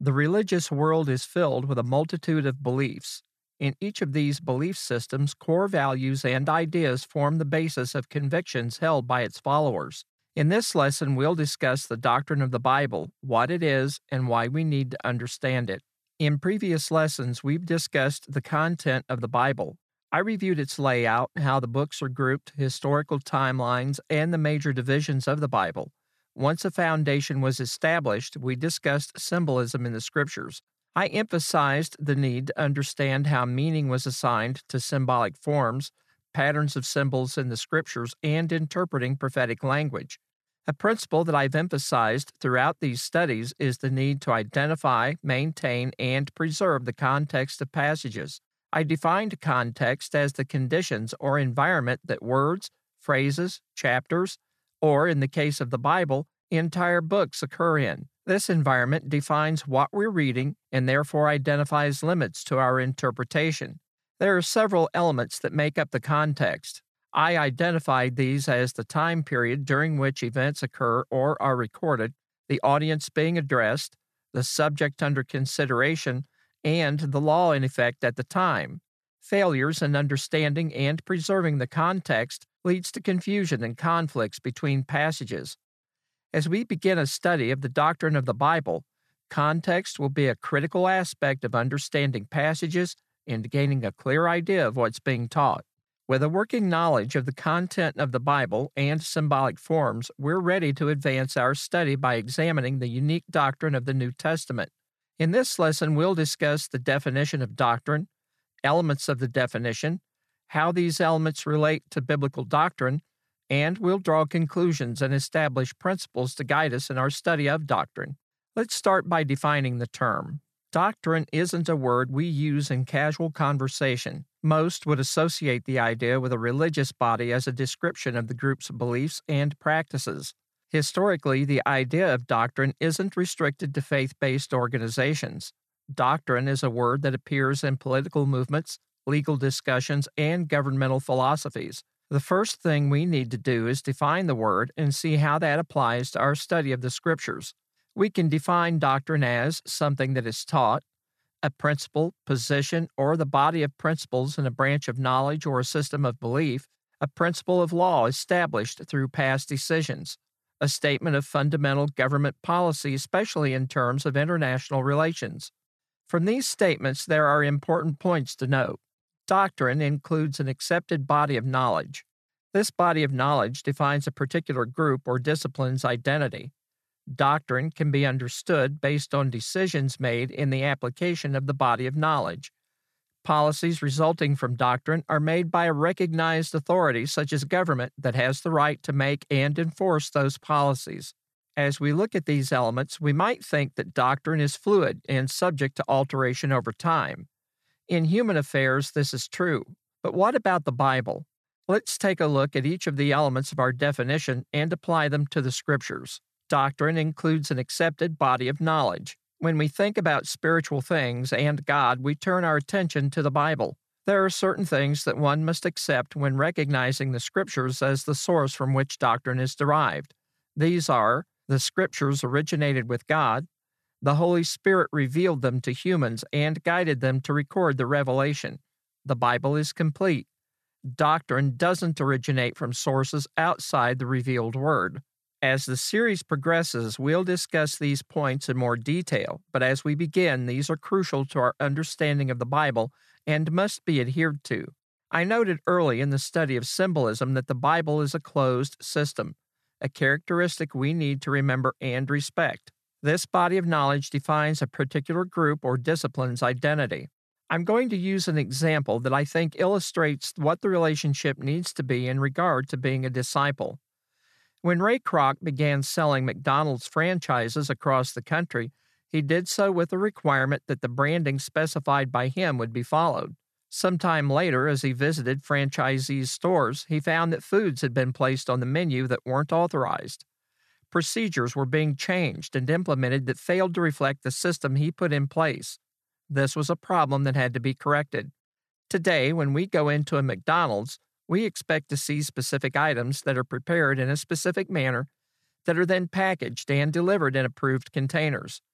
The religious world is filled with a multitude of beliefs. In each of these belief systems, core values and ideas form the basis of convictions held by its followers. In this lesson, we'll discuss the doctrine of the Bible, what it is, and why we need to understand it. In previous lessons, we've discussed the content of the Bible. I reviewed its layout, how the books are grouped, historical timelines, and the major divisions of the Bible. Once a foundation was established, we discussed symbolism in the Scriptures. I emphasized the need to understand how meaning was assigned to symbolic forms, patterns of symbols in the Scriptures, and interpreting prophetic language. A principle that I've emphasized throughout these studies is the need to identify, maintain, and preserve the context of passages. I defined context as the conditions or environment that words, phrases, chapters, or in the case of the Bible, entire books occur in. This environment defines what we're reading and therefore identifies limits to our interpretation. There are several elements that make up the context. I identified these as the time period during which events occur or are recorded, the audience being addressed, the subject under consideration, and the law in effect at the time. Failures in understanding and preserving the context leads to confusion and conflicts between passages. As we begin a study of the doctrine of the Bible, context will be a critical aspect of understanding passages and gaining a clear idea of what's being taught. With a working knowledge of the content of the Bible and symbolic forms, we're ready to advance our study by examining the unique doctrine of the New Testament. In this lesson, we'll discuss the definition of doctrine, elements of the definition, how these elements relate to biblical doctrine, and we'll draw conclusions and establish principles to guide us in our study of doctrine. Let's start by defining the term. Doctrine isn't a word we use in casual conversation. Most would associate the idea with a religious body as a description of the group's beliefs and practices. Historically, the idea of doctrine isn't restricted to faith-based organizations. Doctrine is a word that appears in political movements, legal discussions, and governmental philosophies. The first thing we need to do is define the word and see how that applies to our study of the Scriptures. We can define doctrine as something that is taught, a principle, position, or the body of principles in a branch of knowledge or a system of belief, a principle of law established through past decisions, a statement of fundamental government policy, especially in terms of international relations. From these statements, there are important points to note. Doctrine includes an accepted body of knowledge. This body of knowledge defines a particular group or discipline's identity. Doctrine can be understood based on decisions made in the application of the body of knowledge. Policies resulting from doctrine are made by a recognized authority such as government that has the right to make and enforce those policies. As we look at these elements, we might think that doctrine is fluid and subject to alteration over time. In human affairs, this is true. But what about the Bible? Let's take a look at each of the elements of our definition and apply them to the Scriptures. Doctrine includes an accepted body of knowledge. When we think about spiritual things and God, we turn our attention to the Bible. There are certain things that one must accept when recognizing the Scriptures as the source from which doctrine is derived. These are: the Scriptures originated with God, the Holy Spirit revealed them to humans and guided them to record the revelation, the Bible is complete, doctrine doesn't originate from sources outside the revealed Word. As the series progresses, we'll discuss these points in more detail, but as we begin, these are crucial to our understanding of the Bible and must be adhered to. I noted early in the study of symbolism that the Bible is a closed system, a characteristic we need to remember and respect. This body of knowledge defines a particular group or discipline's identity. I'm going to use an example that I think illustrates what the relationship needs to be in regard to being a disciple. When Ray Kroc began selling McDonald's franchises across the country, he did so with the requirement that the branding specified by him would be followed. Sometime later, as he visited franchisees' stores, he found that foods had been placed on the menu that weren't authorized. Procedures were being changed and implemented that failed to reflect the system he put in place. This was a problem that had to be corrected. Today, when we go into a McDonald's, we expect to see specific items that are prepared in a specific manner that are then packaged and delivered in approved containers.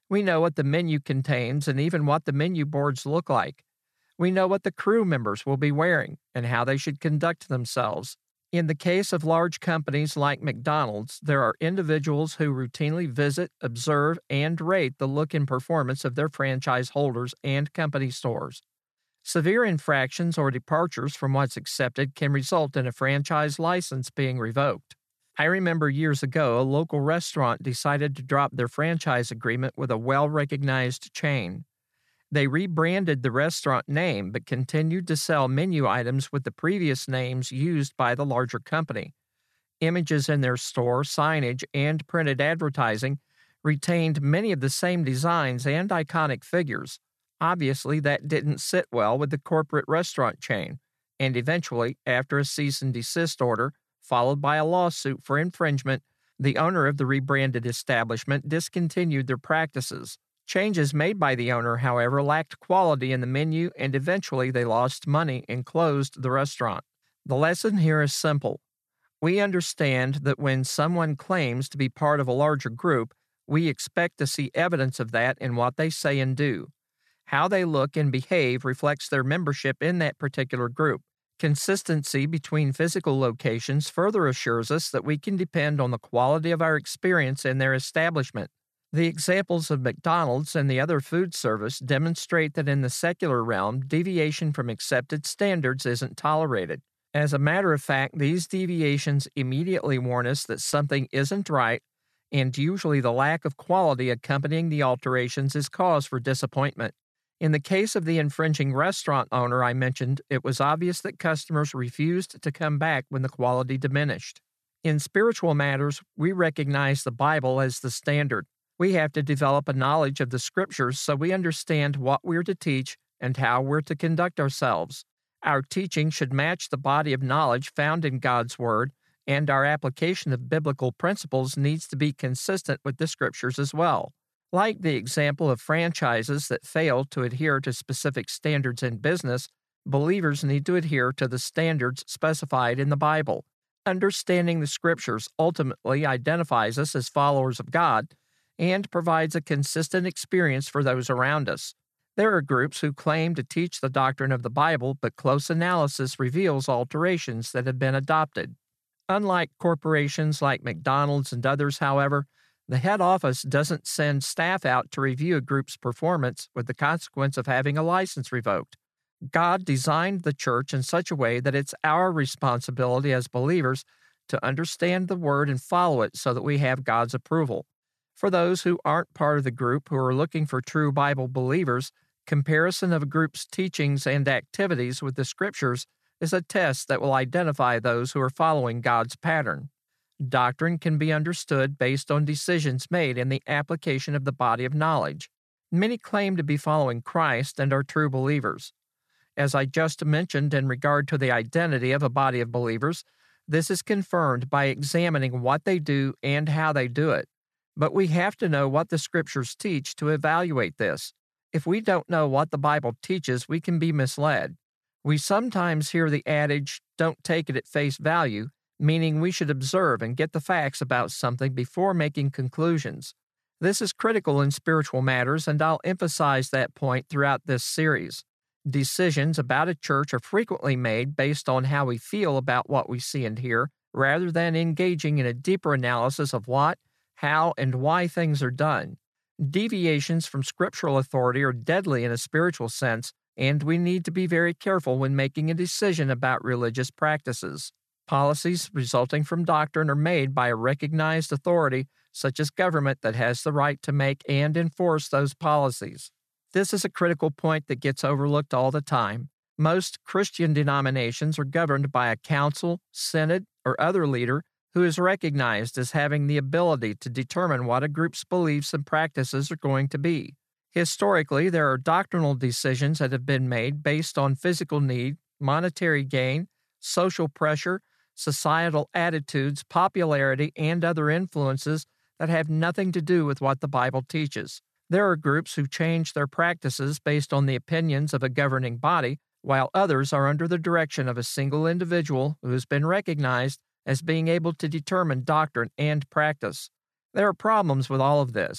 We know what the menu contains and even what the menu boards look like. We know what the crew members will be wearing and how they should conduct themselves. In the case of large companies like McDonald's, there are individuals who routinely visit, observe, and rate the look and performance of their franchise holders and company stores. Severe infractions or departures from what's accepted can result in a franchise license being revoked. I remember years ago, a local restaurant decided to drop their franchise agreement with a well-recognized chain. They rebranded the restaurant name but continued to sell menu items with the previous names used by the larger company. Images in their store, signage, and printed advertising retained many of the same designs and iconic figures. Obviously, that didn't sit well with the corporate restaurant chain, and eventually, after a cease and desist order, followed by a lawsuit for infringement, the owner of the rebranded establishment discontinued their practices. Changes made by the owner, however, lacked quality in the menu, and eventually they lost money and closed the restaurant. The lesson here is simple. We understand that when someone claims to be part of a larger group, we expect to see evidence of that in what they say and do. How they look and behave reflects their membership in that particular group. Consistency between physical locations further assures us that we can depend on the quality of our experience in their establishment. The examples of McDonald's and the other food service demonstrate that in the secular realm, deviation from accepted standards isn't tolerated. As a matter of fact, these deviations immediately warn us that something isn't right, and usually the lack of quality accompanying the alterations is cause for disappointment. In the case of the infringing restaurant owner I mentioned, it was obvious that customers refused to come back when the quality diminished. In spiritual matters, we recognize the Bible as the standard. We have to develop a knowledge of the Scriptures so we understand what we're to teach and how we're to conduct ourselves. Our teaching should match the body of knowledge found in God's Word, and our application of biblical principles needs to be consistent with the Scriptures as well. Like the example of franchises that fail to adhere to specific standards in business, believers need to adhere to the standards specified in the Bible. Understanding the Scriptures ultimately identifies us as followers of God and provides a consistent experience for those around us. There are groups who claim to teach the doctrine of the Bible, but close analysis reveals alterations that have been adopted. Unlike corporations like McDonald's and others, however, the head office doesn't send staff out to review a group's performance with the consequence of having a license revoked. God designed the church in such a way that it's our responsibility as believers to understand the Word and follow it so that we have God's approval. For those who aren't part of the group who are looking for true Bible believers, comparison of a group's teachings and activities with the Scriptures is a test that will identify those who are following God's pattern. Doctrine can be understood based on decisions made in the application of the body of knowledge. Many claim to be following Christ and are true believers. As I just mentioned in regard to the identity of a body of believers, this is confirmed by examining what they do and how they do it. But we have to know what the Scriptures teach to evaluate this. If we don't know what the Bible teaches, we can be misled. We sometimes hear the adage, "Don't take it at face value," meaning we should observe and get the facts about something before making conclusions. This is critical in spiritual matters, and I'll emphasize that point throughout this series. Decisions about a church are frequently made based on how we feel about what we see and hear, rather than engaging in a deeper analysis of what, how, and why things are done. Deviations from scriptural authority are deadly in a spiritual sense, and we need to be very careful when making a decision about religious practices. Policies resulting from doctrine are made by a recognized authority, such as government, that has the right to make and enforce those policies. This is a critical point that gets overlooked all the time. Most Christian denominations are governed by a council, synod, or other leader who is recognized as having the ability to determine what a group's beliefs and practices are going to be. Historically, there are doctrinal decisions that have been made based on physical need, monetary gain, social pressure, societal attitudes, popularity, and other influences that have nothing to do with what the Bible teaches. There are groups who change their practices based on the opinions of a governing body, while others are under the direction of a single individual who has been recognized as being able to determine doctrine and practice. There are problems with all of this.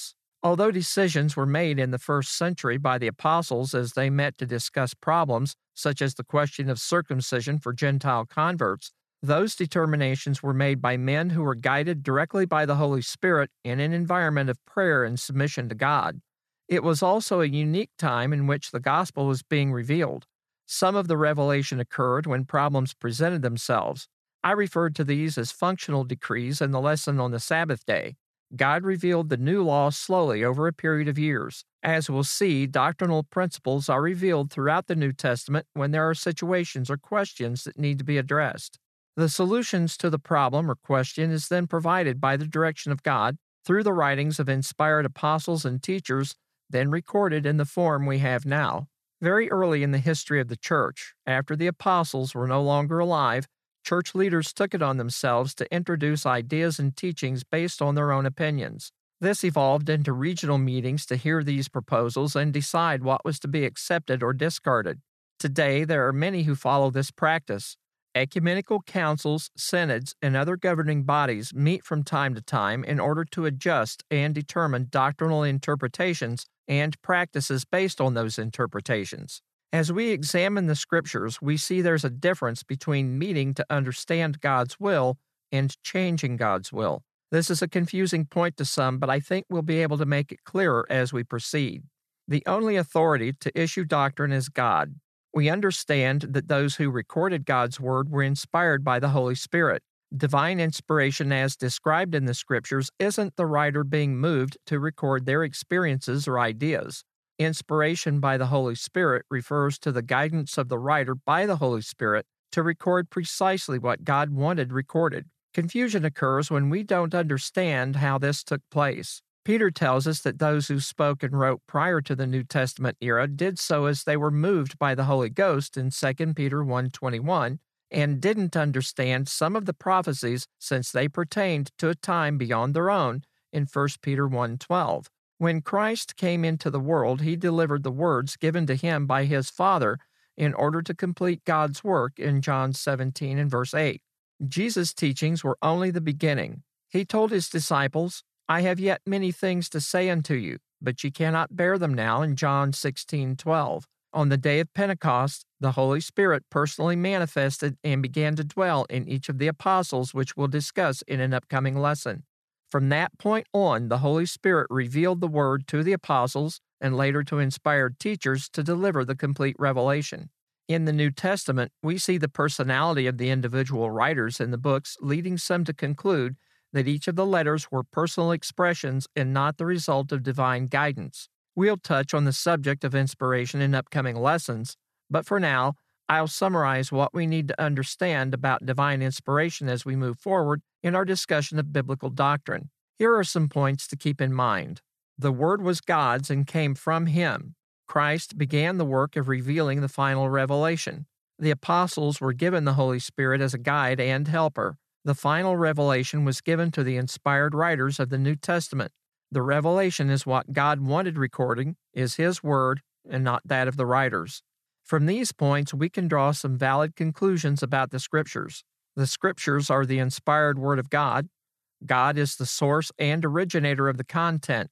Although decisions were made in the first century by the apostles as they met to discuss problems, such as the question of circumcision for Gentile converts, those determinations were made by men who were guided directly by the Holy Spirit in an environment of prayer and submission to God. It was also a unique time in which the gospel was being revealed. Some of the revelation occurred when problems presented themselves. I referred to these as functional decrees in the lesson on the Sabbath day. God revealed the new law slowly over a period of years. As we'll see, doctrinal principles are revealed throughout the New Testament when there are situations or questions that need to be addressed. The solutions to the problem or question is then provided by the direction of God through the writings of inspired apostles and teachers, then recorded in the form we have now. Very early in the history of the church, after the apostles were no longer alive, church leaders took it on themselves to introduce ideas and teachings based on their own opinions. This evolved into regional meetings to hear these proposals and decide what was to be accepted or discarded. Today, there are many who follow this practice. Ecumenical councils, synods, and other governing bodies meet from time to time in order to adjust and determine doctrinal interpretations and practices based on those interpretations. As we examine the Scriptures, we see there's a difference between meeting to understand God's will and changing God's will. This is a confusing point to some, but I think we'll be able to make it clearer as we proceed. The only authority to issue doctrine is God. We understand that those who recorded God's Word were inspired by the Holy Spirit. Divine inspiration, as described in the Scriptures, isn't the writer being moved to record their experiences or ideas. Inspiration by the Holy Spirit refers to the guidance of the writer by the Holy Spirit to record precisely what God wanted recorded. Confusion occurs when we don't understand how this took place. Peter tells us that those who spoke and wrote prior to the New Testament era did so as they were moved by the Holy Ghost in 2 Peter 1:21 and didn't understand some of the prophecies since they pertained to a time beyond their own in 1 Peter 1:12. When Christ came into the world, he delivered the words given to him by his Father in order to complete God's work in John 17 and verse 8. Jesus' teachings were only the beginning. He told his disciples, "I have yet many things to say unto you, but ye cannot bear them now," in John 16:12. On the day of Pentecost, the Holy Spirit personally manifested and began to dwell in each of the apostles, which we'll discuss in an upcoming lesson. From that point on, the Holy Spirit revealed the Word to the apostles and later to inspired teachers to deliver the complete revelation. In the New Testament, we see the personality of the individual writers in the books, leading some to conclude that each of the letters were personal expressions and not the result of divine guidance. We'll touch on the subject of inspiration in upcoming lessons, but for now, I'll summarize what we need to understand about divine inspiration as we move forward in our discussion of biblical doctrine. Here are some points to keep in mind. The Word was God's and came from Him. Christ began the work of revealing the final revelation. The apostles were given the Holy Spirit as a guide and helper. The final revelation was given to the inspired writers of the New Testament. The revelation is what God wanted recording, is His Word, and not that of the writers. From these points, we can draw some valid conclusions about the Scriptures. The Scriptures are the inspired Word of God. God is the source and originator of the content.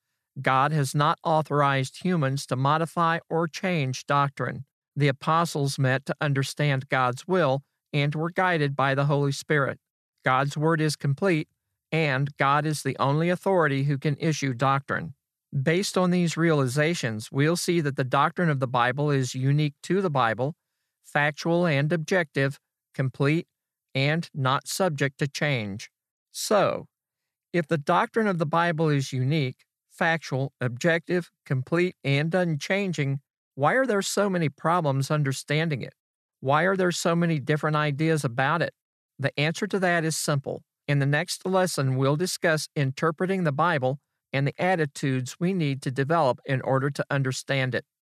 God has not authorized humans to modify or change doctrine. The apostles met to understand God's will and were guided by the Holy Spirit. God's Word is complete, and God is the only authority who can issue doctrine. Based on these realizations, we'll see that the doctrine of the Bible is unique to the Bible, factual and objective, complete, and not subject to change. So, if the doctrine of the Bible is unique, factual, objective, complete, and unchanging, why are there so many problems understanding it? Why are there so many different ideas about it? The answer to that is simple. In the next lesson, we'll discuss interpreting the Bible and the attitudes we need to develop in order to understand it.